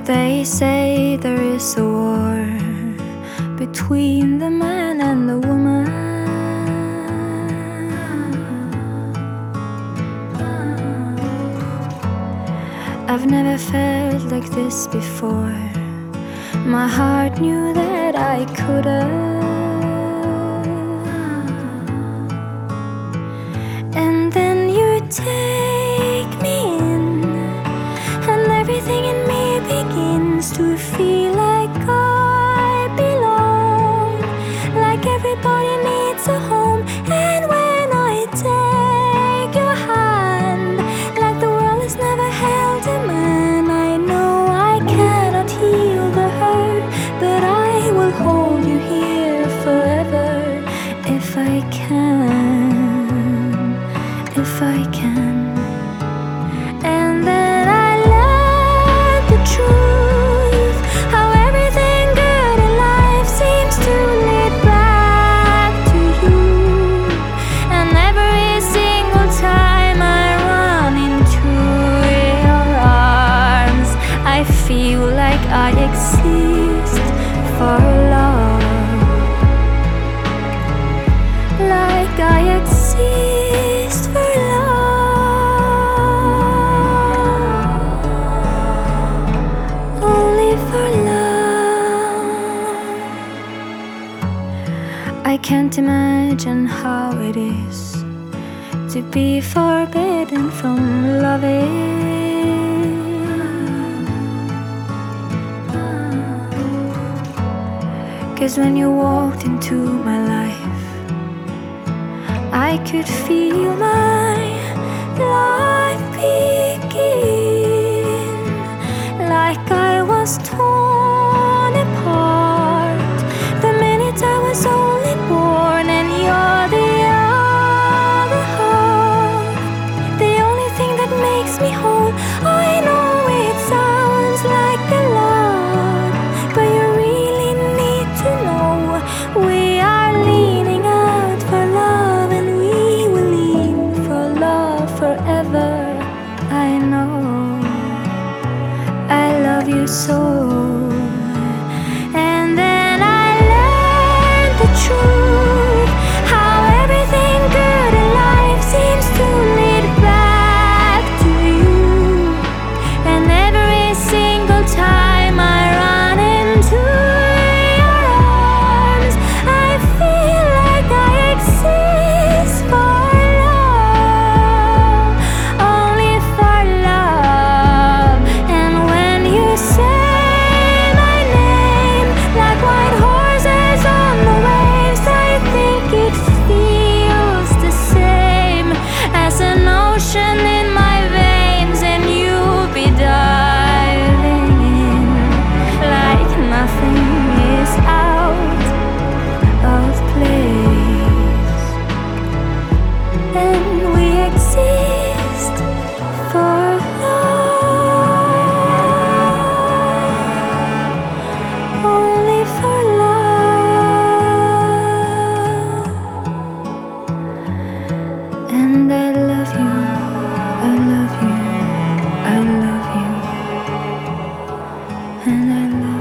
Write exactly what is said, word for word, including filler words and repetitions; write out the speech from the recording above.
They say there is a war between the man and the woman. I've never felt like this before. My heart knew that I couldn't. And then you take me in, and everything in me begins to feel like I belong, like everybody needs a home. And when I take your hand, like the world has never held a man, I know I cannot heal the hurt, but I will hold you here forever if I can, if I can. And then I learned the truth, how everything good in life seems to lead back to you. And every single time I run into your arms, I feel like I exist for love, like I exist for love, only for love. I can't imagine how it is to be forbidden from loving. 'Cause when you walked into my life, I could feel my life begin, like I was torn apart the minute I was only born. And you're the other half, the only thing that makes me whole. I know it sounds like a lot, but you really need to know we are leaning out for love, and we will lean for love forever. I know I love you so. And then I learned the truth, how everything good in life seems to lead back to you. And every single time I run into your arms, I feel like I exist for love, only for love. And when you say my name, like white horses on the waves, I think it feels the same as an ocean in my veins. And you'll be diving in like nothing is out of place. And we exist for love, only for love. And I love you, I love you, I love you, and I love you.